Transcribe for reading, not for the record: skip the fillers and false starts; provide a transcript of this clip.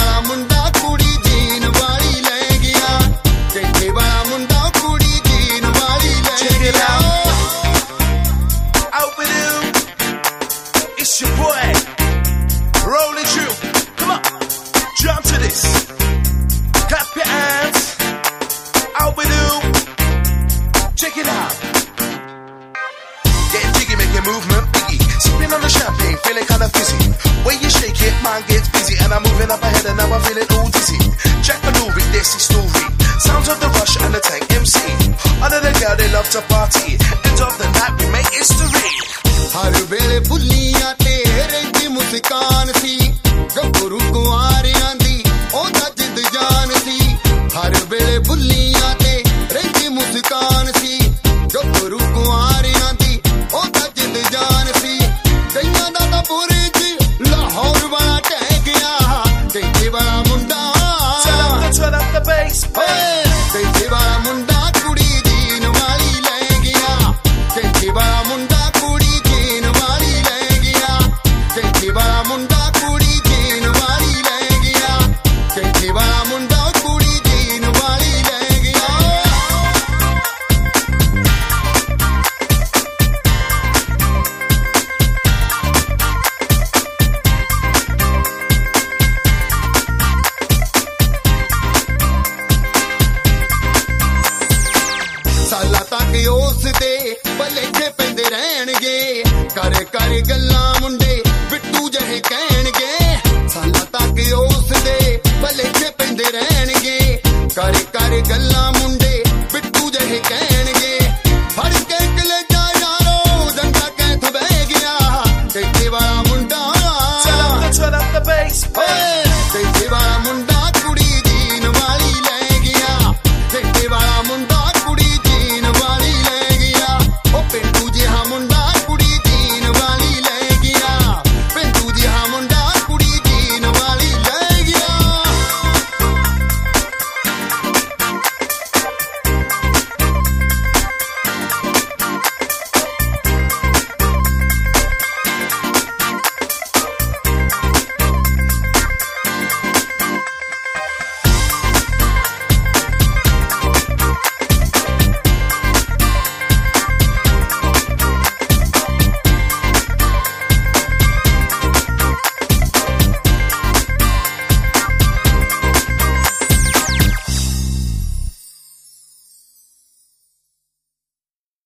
ਵਾਲਾ ਮੁੰਡਾ ਕੁੜੀ ਜੀਨ ਵਾਲੀ ਲੈ ਗਿਆ ਕੈਂਠੇ ਵਾਲਾ ਮੁੰਡਾ ਕੁੜੀ ਜੀਨ ਵਾਲੀ ਲੈ ਗਿਆ Out with you, it's your boy, rolling through. Come on, jump to this. Clap your hands. Out with you. Check it out. Getting jiggy, making movement biggie. Sipping on the champagne, feeling kinda fizzy. When you shake it, mind gets busy, and I'm moving up ahead, and now I'm feeling all dizzy. Jack Manoury, this is story. Sounds of the Rush and the Tank MC. Under the girl, they love to party. End of the night, we make history. ਹਰ ਵੇਲੇ ਬੁੱਲੀਆਂ ਤੇ ਰਹਿੰਦੀ ਮੁਸਕਾਨ ਸੀ ਗੱਭਰੂ ਕੁਆਰਿਆਂ ਦੀ ਉਹਦਾ ਜਿੱਦ ਜਾਨ ਸੀ ਹਰ ਵੇਲੇ ਬੁੱਲੀਆਂ ਤੇ ਰਹਿੰਦੀ ਮੁਸਕਾਨ ਸੀ ਗੱਭਰੂ ਕੁਆਰਿਆਂ ਦੀ ਉਹਦਾ ਜਿੱਦ ਜਾਨ ਸੀ ਕਈਆਂ ਦਾ ਤਾਂ ਬੁਰਜ ਲਾਹੌਰ ਵਾਲਾ ਟਹਿ ਗਿਆ ਕੈਂਠੇ ਵਾਲਾ ਮੁੰਡਾ Turn up the bass, ਕੈਂਠੇ ਵਾਲਾ ਮੁੰਡਾ ਕੁੜੀ ਜੀਨ ਵਾਲੀ ਲੈ ਗਿਆ ਕੈਂਠੇ ਵਾਲਾ ਮੁੰਡਾ ਕੁੜੀ ਜੀਨ ਵਾਲੀ ਲੈ ਗਿਆ ਕੈਂਠੇ ਵਾਲਾ ਮੁੰਡਾ ਕੁੜੀ ਜੀਨ ਵਾਲੀ ਲੈ ਗਿਆ ਕੈਂਠੇ ਵਾਲਾ ਮੁੰਡਾ ਕੁੜੀ ਜੀਨ ਵਾਲੀ ਲੈ ਗਿਆ ਸਾਲਾਂ ਤੱਕ ਉਸ ਦੇ ਭਲੇਖੇ ਪੈਂਦੇ ਰਹਿਣਗੇ ਕਰ ਕਰ ਗੱਲ